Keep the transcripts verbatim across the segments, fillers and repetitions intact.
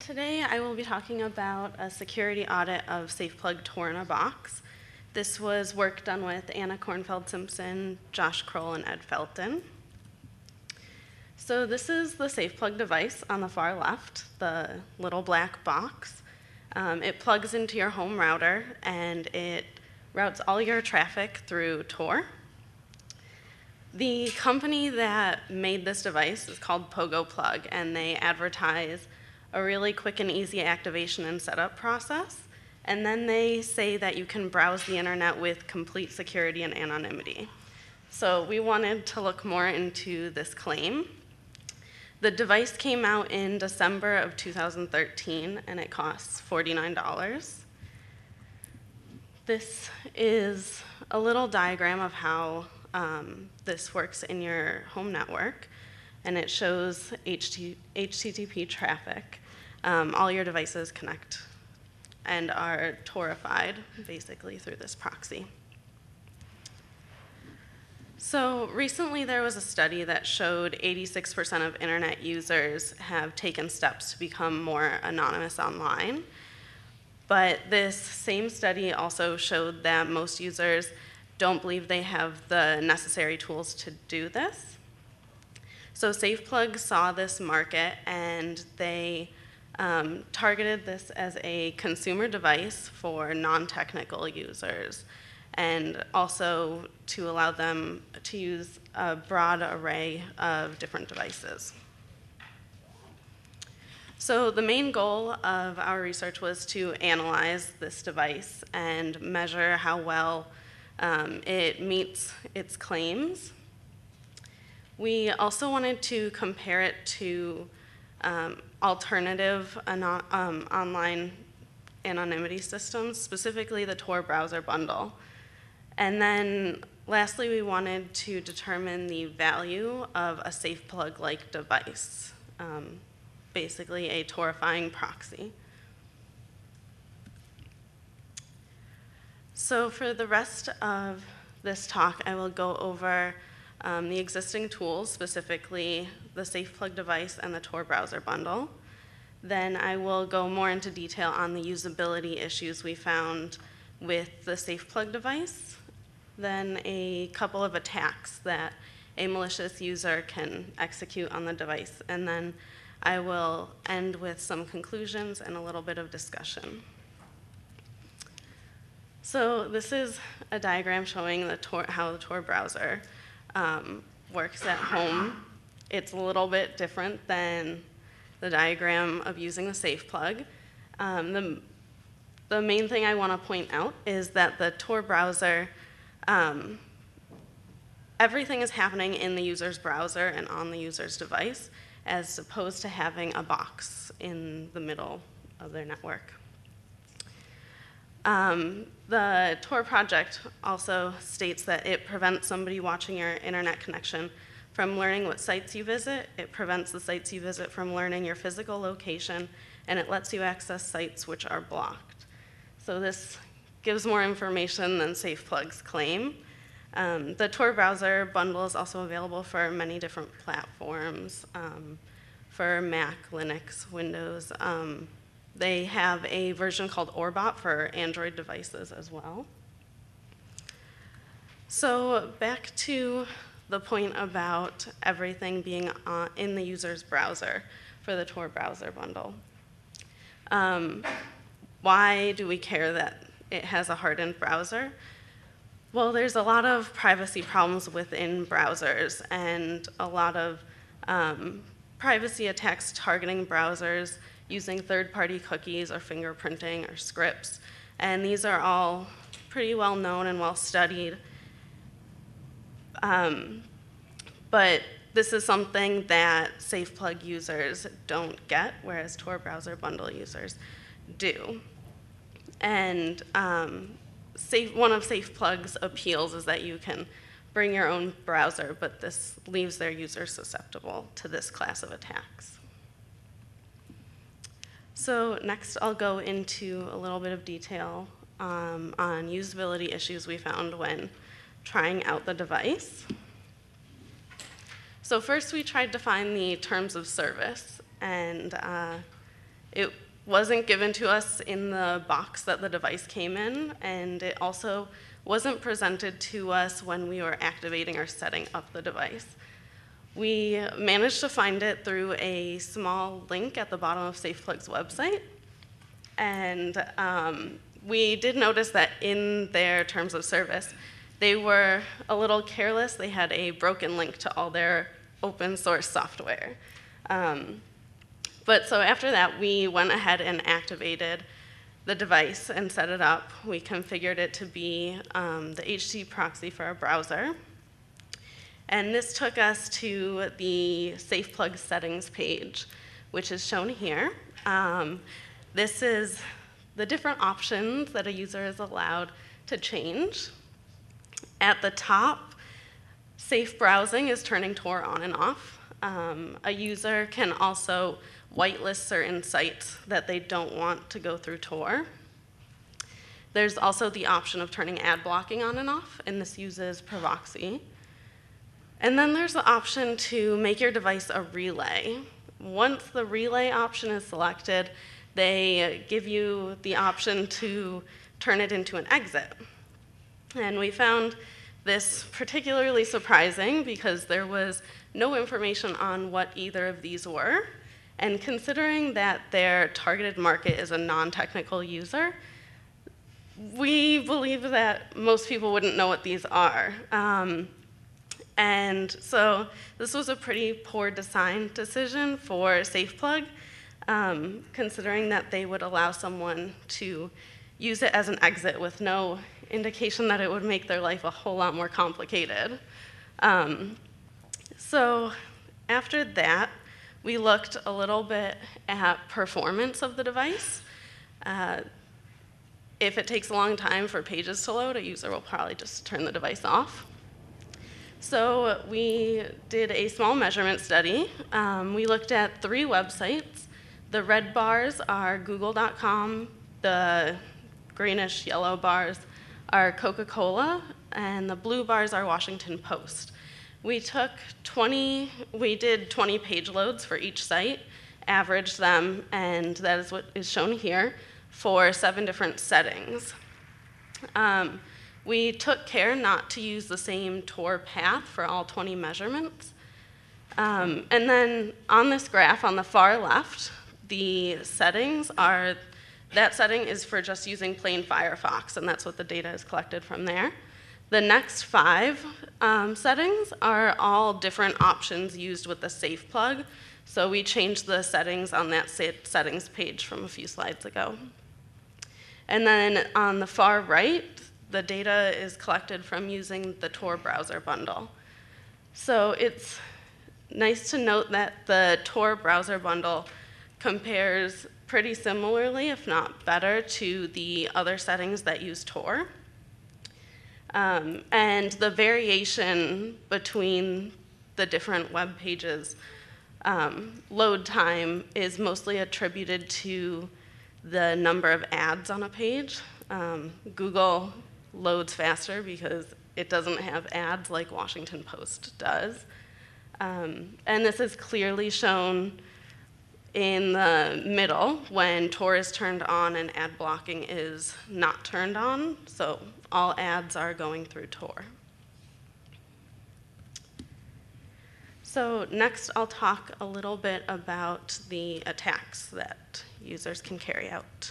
Today I will be talking about a security audit of SafePlug Tor in a Box. This was work done with Anna Kornfeld-Simpson, Josh Kroll, and Ed Felton. So this is the SafePlug device on the far left, the little black box. Um, it plugs into your home router and it routes all your traffic through Tor. The company that made this device is called PogoPlug, and they advertise a really quick and easy activation and setup process. And then they say that you can browse the internet with complete security and anonymity. So we wanted to look more into this claim. The device came out in December of two thousand thirteen, and it costs forty-nine dollars. This is a little diagram of how um, this works in your home network, and it shows H T T P traffic. Um, all your devices connect and are Torified, basically, through this proxy. So recently there was a study that showed eighty-six percent of internet users have taken steps to become more anonymous online. But this same study also showed that most users don't believe they have the necessary tools to do this. So SafePlug saw this market, and they um, targeted this as a consumer device for non-technical users, and also to allow them to use a broad array of different devices. So the main goal of our research was to analyze this device and measure how well um, it meets its claims. We also wanted to compare it to um, alternative anon um, online anonymity systems, specifically the Tor browser bundle. And then lastly, we wanted to determine the value of a SafePlug-like device, um, basically a Torifying proxy. So for the rest of this talk, I will go over um, the existing tools, specifically the SafePlug device and the Tor browser bundle. Then I will go more into detail on the usability issues we found with the SafePlug device, then a couple of attacks that a malicious user can execute on the device, and then I will end with some conclusions and a little bit of discussion. So this is a diagram showing the Tor, how the Tor browser um, works at home. It's a little bit different than the diagram of using the SafePlug. Um, the, the main thing I want to point out is that the Tor browser, um, everything is happening in the user's browser and on the user's device, as opposed to having a box in the middle of their network. Um, the Tor project also states that it prevents somebody watching your internet connection from learning what sites you visit. It prevents the sites you visit from learning your physical location, and it lets you access sites which are blocked. So this gives more information than SafePlug's claim. Um, the Tor browser bundle is also available for many different platforms, um, for Mac, Linux, Windows. Um, they have a version called Orbot for Android devices as well. So back to the point about everything being on, in the user's browser for the Tor browser bundle. Um, why do we care that it has a hardened browser? Well, there's a lot of privacy problems within browsers, and a lot of um, privacy attacks targeting browsers using third-party cookies or fingerprinting or scripts. And these are all pretty well known and well studied. Um, but this is something that SafePlug users don't get, whereas Tor browser bundle users do. And um, Safe, one of SafePlug's appeals is that you can bring your own browser, but this leaves their users susceptible to this class of attacks. So next I'll go into a little bit of detail um, on usability issues we found when trying out the device. So first we tried to find the terms of service, and uh, It wasn't given to us in the box that the device came in, and it also wasn't presented to us when we were activating or setting up the device. We managed to find it through a small link at the bottom of SafePlug's website, and um, we did notice that in their terms of service, they were a little careless. They had a broken link to all their open source software. Um, but so after that, we went ahead and activated the device and set it up. We configured it to be um, the H T T P proxy for our browser. And this took us to the SafePlug settings page, which is shown here. Um, this is the different options that a user is allowed to change. At the top, safe browsing is turning Tor on and off. Um, a user can also whitelist certain sites that they don't want to go through Tor. There's also the option of turning ad blocking on and off, and this uses Provoxy. And then there's the option to make your device a relay. Once the relay option is selected, they give you the option to turn it into an exit. And we found this particularly surprising because there was no information on what either of these were. And considering that their targeted market is a non-technical user, we believe that most people wouldn't know what these are. Um, and so this was a pretty poor design decision for SafePlug, um, considering that they would allow someone to use it as an exit with no indication that it would make their life a whole lot more complicated. Um, so after that, we looked a little bit at performance of the device. Uh, if it takes a long time for pages to load, a user will probably just turn the device off. So we did a small measurement study. Um, we looked at three websites. The red bars are google dot com, the greenish yellow bars are Coca-Cola, and the blue bars are Washington Post. We took twenty, we did twenty page loads for each site, averaged them, and that is what is shown here for seven different settings. Um, we took care not to use the same Tor path for all twenty measurements. Um, and then on this graph on the far left, the settings are, that setting is for just using plain Firefox, and that's what the data is collected from there. The next five um, settings are all different options used with the SafePlug. So we changed the settings on that settings page from a few slides ago. And then on the far right, the data is collected from using the Tor browser bundle. So it's nice to note that the Tor browser bundle compares pretty similarly, if not better, to the other settings that use Tor. Um, and the variation between the different web pages um, load time is mostly attributed to the number of ads on a page. Um, Google loads faster because it doesn't have ads like Washington Post does. Um, and this is clearly shown in the middle when Tor is turned on and ad blocking is not turned on. So all ads are going through Tor. So next I'll talk a little bit about the attacks that users can carry out.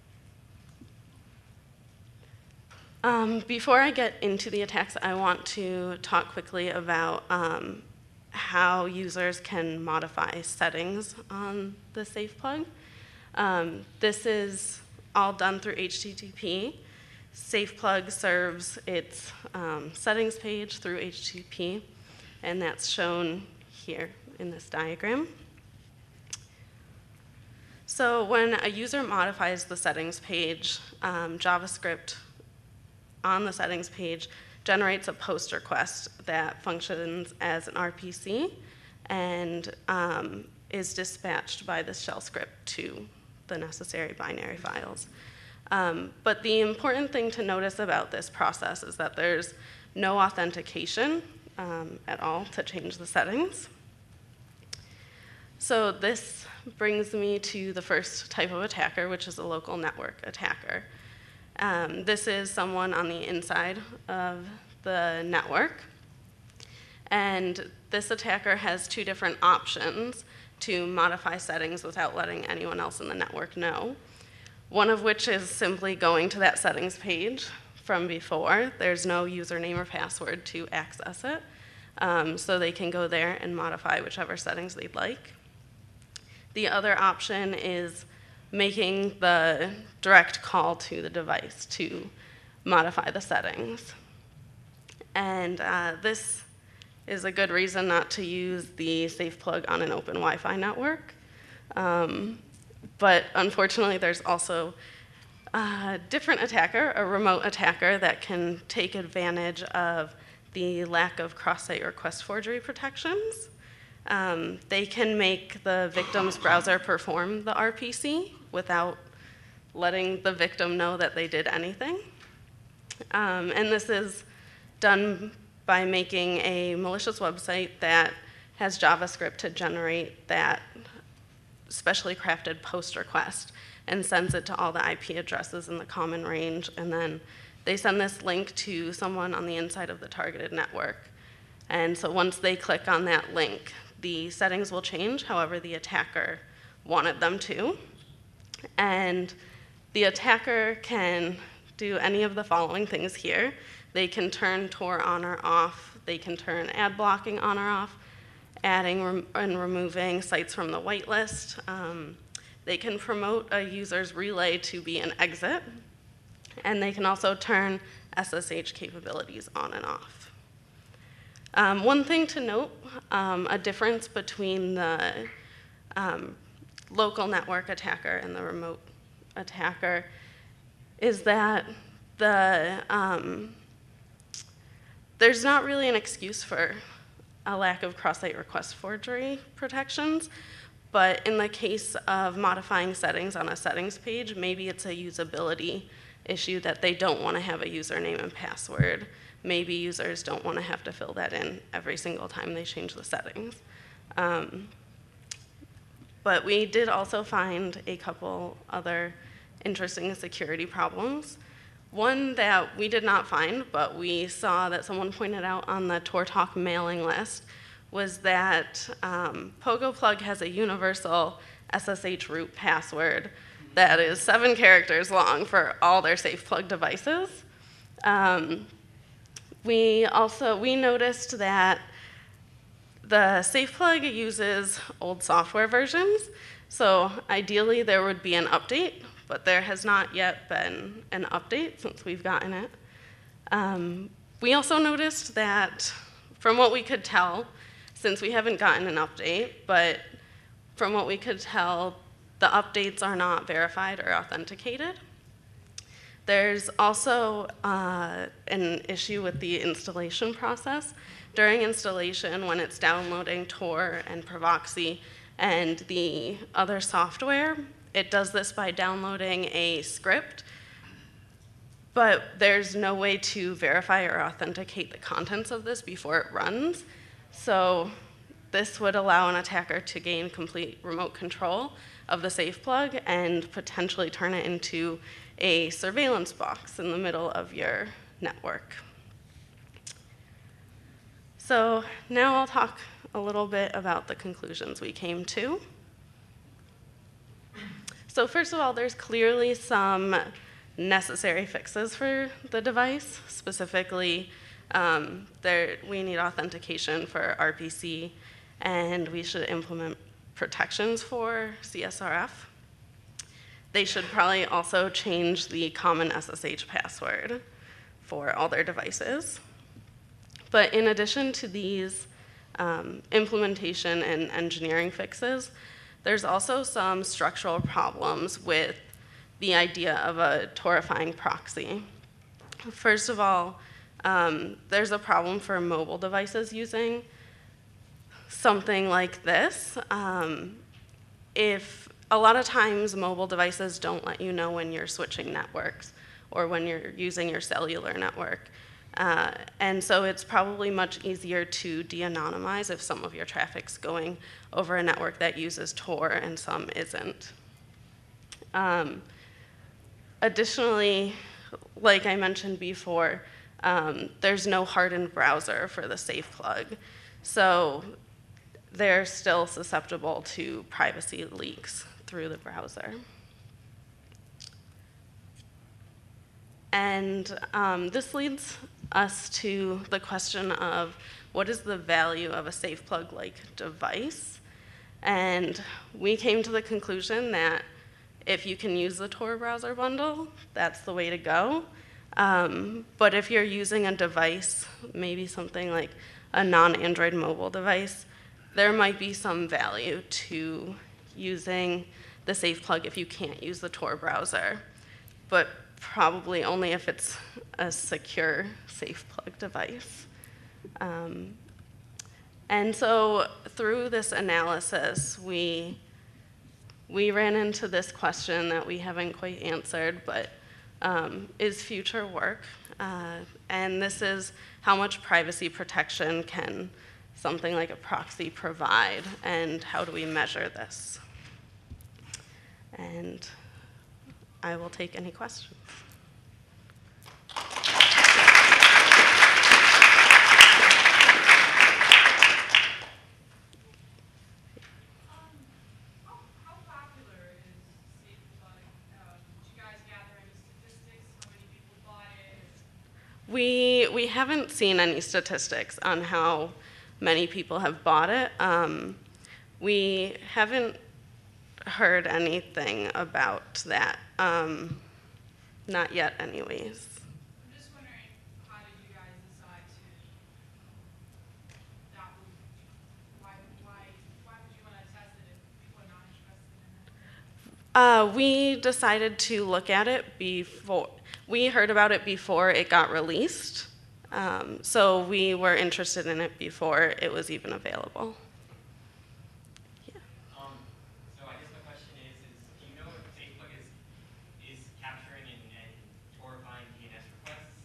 Um, before I get into the attacks, I want to talk quickly about um, how users can modify settings on the SafePlug. Um, this is all done through H T T P. SafePlug serves its um, settings page through H T T P, and that's shown here in this diagram. So when a user modifies the settings page, um, JavaScript on the settings page generates a post request that functions as an R P C and um, is dispatched by the shell script to the necessary binary files. Um, but the important thing to notice about this process is that there's no authentication um, at all to change the settings. So this brings me to the first type of attacker, which is a local network attacker. Um, this is someone on the inside of the network. And this attacker has two different options to modify settings without letting anyone else in the network know. One of which is simply going to that settings page from before. There's no username or password to access it. Um, so they can go there and modify whichever settings they'd like. The other option is making the direct call to the device to modify the settings. And uh, this is a good reason not to use the safe plug on an open Wi-Fi network. Um, but unfortunately, there's also a different attacker, a remote attacker, that can take advantage of the lack of cross-site request forgery protections. Um, they can make the victim's browser perform the R P C without letting the victim know that they did anything. Um, and this is done by making a malicious website that has JavaScript to generate that specially crafted post request and sends it to all the I P addresses in the common range, and then they send this link to someone on the inside of the targeted network. And so once they click on that link, the settings will change however the attacker wanted them to. And the attacker can do any of the following things here. They can turn Tor on or off. They can turn ad blocking on or off, adding rem and removing sites from the whitelist. Um, they can promote a user's relay to be an exit. And they can also turn S S H capabilities on and off. Um, one thing to note, um, a difference between the um, local network attacker and the remote attacker is that the, um, there's not really an excuse for a lack of cross-site request forgery protections, but in the case of modifying settings on a settings page, maybe it's a usability issue that they don't want to have a username and password. Maybe users don't want to have to fill that in every single time they change the settings. Um, but we did also find a couple other interesting security problems. One that we did not find, but we saw that someone pointed out on the Tor Talk mailing list, was that um, PogoPlug has a universal S S H root password that is seven characters long for all their SafePlug devices. Um, we also, we noticed that the SafePlug uses old software versions, so ideally there would be an update, but there has not yet been an update since we've gotten it. Um, we also noticed that, from what we could tell, since we haven't gotten an update, but from what we could tell, the updates are not verified or authenticated. There's also uh, an issue with the installation process. During installation, when it's downloading Tor and Provoxy and the other software, it does this by downloading a script, but there's no way to verify or authenticate the contents of this before it runs. So this would allow an attacker to gain complete remote control of the SafePlug and potentially turn it into a surveillance box in the middle of your network. So now I'll talk a little bit about the conclusions we came to. So first of all, there's clearly some necessary fixes for the device. Specifically, um, there, we need authentication for R P C, and we should implement protections for C S R F. They should probably also change the common S S H password for all their devices. But in addition to these um, implementation and engineering fixes, there's also some structural problems with the idea of a torifying proxy. First of all, um, there's a problem for mobile devices using something like this. Um, if a lot of times mobile devices don't let you know when you're switching networks or when you're using your cellular network. Uh, and so it's probably much easier to de-anonymize if some of your traffic's going over a network that uses Tor and some isn't. Um, additionally, like I mentioned before, um, there's no hardened browser for the safe plug. So they're still susceptible to privacy leaks through the browser. And um, this leads us to the question of what is the value of a safe plug-like device? And we came to the conclusion that if you can use the Tor browser bundle, that's the way to go. Um, but if you're using a device, maybe something like a non-Android mobile device, there might be some value to using the safe plug if you can't use the Tor browser, but probably only if it's a secure safe plug device. Um, and so through this analysis, we, we ran into this question that we haven't quite answered, but um, is future work. Uh, and this is how much privacy protection can something like a proxy provide, and how do we measure this? And I will take any questions. We, we haven't seen any statistics on how many people have bought it. Um, we haven't heard anything about that. Um, not yet, anyways. I'm just wondering, how did you guys decide to, that would, why, why, why would you want to test it if people are not interested in it? Uh, we decided to look at it before. We heard about it before it got released, um, so we were interested in it before it was even available. Yeah. Um, so I guess my question is, is do you know if SafePlug is, is capturing and, and torifying D N S requests?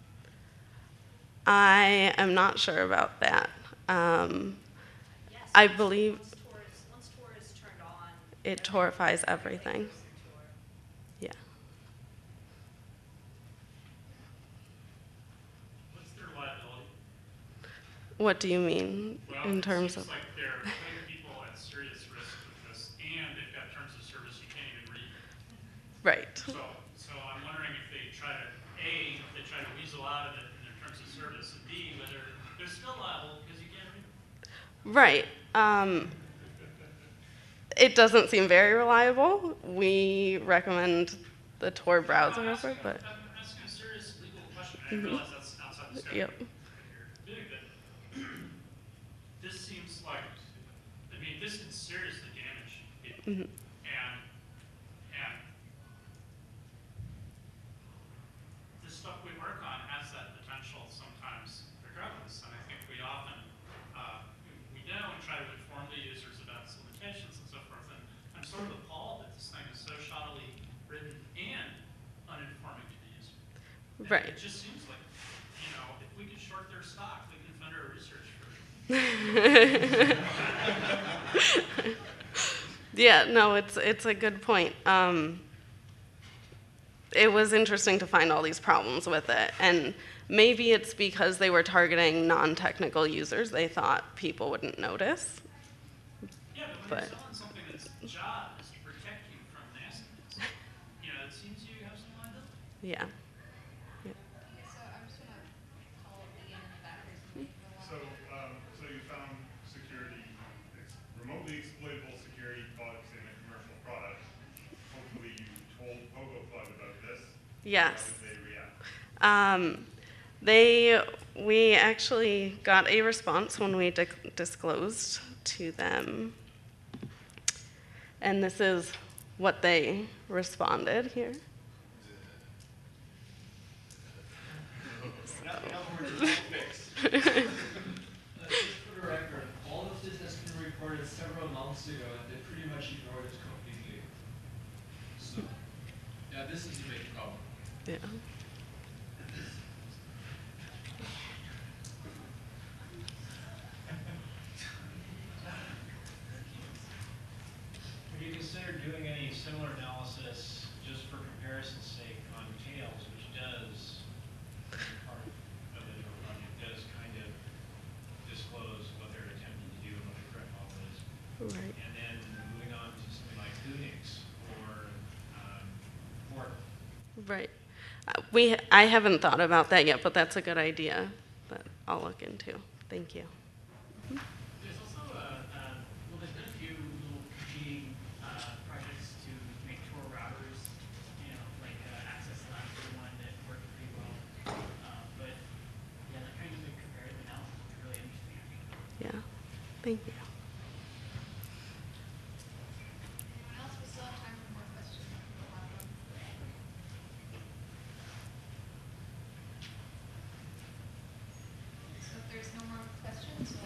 I am not sure about that. Um, yes, I once, believe once Tor, is, once Tor is turned on, it torifies everything. Yeah. What do you mean well, in terms it seems of? like they're putting people at serious risk with this, and they've got terms of service you can't even read. Right. So, so I'm wondering if they try to A, if they try to weasel out of it in their terms of service, and B, whether they're still liable because you can't read them. Right. Um, it doesn't seem very reliable. We recommend the Tor browser no, over, asking, but. I'm asking a serious legal question. I Mm-hmm. realize that's outside the scope. Yep. This seems like, I mean, this can seriously damage people. Mm-hmm. And, and the stuff we work on has that potential sometimes regardless. And I think we often, uh, we know and try to inform the users about its limitations and so forth. And I'm sort of appalled that this thing is so shoddily written and uninforming to the user. And Right. it just seems like, you know, if we could short their stock, we can fund our research for Yeah, no, it's it's a good point. Um, it was interesting to find all these problems with it, and maybe it's because they were targeting non-technical users. They thought people wouldn't notice. Yeah, but when But- you're selling something that's job is to protect you from nastiness, you know, it seems you have some liability. Yeah. Okay, so I'm just gonna call Ian in the back or something for a while. So, um, so you found security, ex remotely exploitable security bugs in a commercial product. Hopefully you told PogoPlug about this. Yes. How did they react? Um, they, we actually got a response when we di disclosed to them. And this is what they responded here. Uh, just for the record, all of this has been reported several months ago, and they pretty much ignored it completely. So, yeah, this is a big problem. Yeah. Right. Uh, We, I haven't thought about that yet, but that's a good idea that I'll look into. Thank you. There's also a, uh, well, there's been a few little competing uh, projects to make Tor routers, you know, like uh, Access Labs is one that worked pretty well. Uh, but yeah, like trying to make comparative analysis is really interesting, actually. Yeah. Thank you. Anyone else? We still have time for more questions. We'll have them. So if there's no more questions,